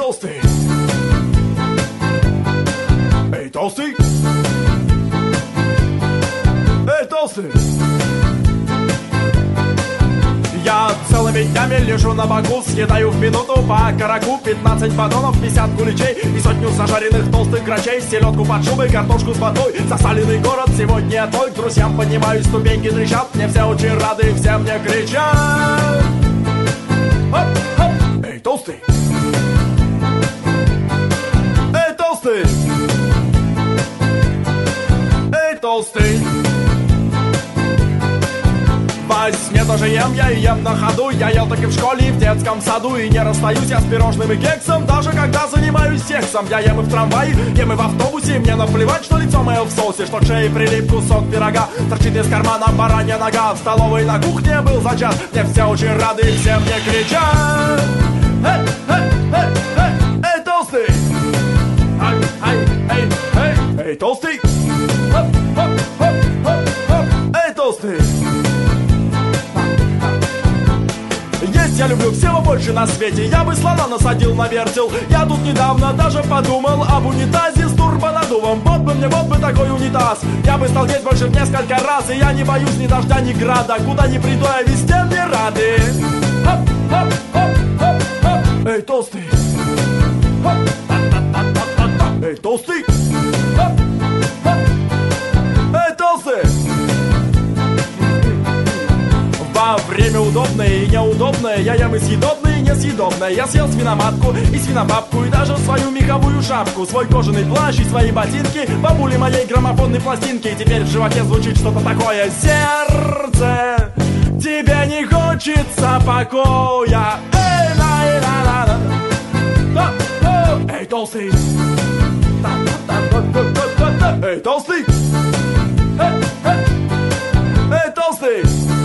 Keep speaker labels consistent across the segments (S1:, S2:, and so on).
S1: толстый! Эй, толстый! Эй, толстый! Я целыми днями лежу на боку, съедаю в минуту по караку 15 батонов, 50 куличей и сотню зажаренных толстых грачей, селедку под шубой, картошку с водой. Засаленный город сегодня твой, к друзьям поднимаюсь, ступеньки трещат, мне все очень рады, все мне кричат. Хоп, хоп. Эй, толстый! Эй, толстый! Эй, толстый! Во сне тоже ем, я и ем на ходу. Я ел так и в школе, и в детском саду. И не расстаюсь я с пирожным и кексом, даже когда занимаюсь сексом. Я ем и в трамвае, ем и в автобусе. Мне наплевать, что лицо мое в соусе, что к шее прилип кусок пирога. Торчит из кармана баранья нога. В столовой на кухне был за час. Мне все очень рады, и все мне кричат. Эй, эй, эй, эй, эй, толстый! Ай, ай, эй, эй, эй, толстый! Хоп, хоп, хоп, хоп, хоп. Эй, толстый! Есть я люблю всего больше на свете. Я бы слона насадил на вертел. Я тут недавно даже подумал об унитазе с турбонаддувом. Вот бы такой унитаз. Я бы стал есть больше в несколько раз. И я не боюсь ни дождя, ни града. Куда ни приду, я везде мне рады. Хоп, хоп, хоп, хоп, хоп. Эй, толстый! Хоп, та-та-та-та-та-та. Эй, толстый! Хоп, хоп. Эй, толстый! Во время удобное и неудобное я ем и съедобное, и несъедобное. Я съел свиноматку и свинобабку, и даже свою меховую шапку, свой кожаный плащ и свои ботинки, бабули моей граммофонной пластинки. И теперь в животе звучит что-то такое: сердце, тебе не хочется покоя. Эй, ла-ла-ла-ла. Эй, толстый! Эй, толстый! Эй, толстый!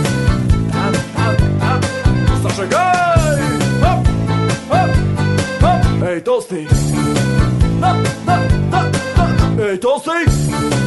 S1: Зажигай! Хоп, хоп, хоп. Эй, толстый! Эй, толстый!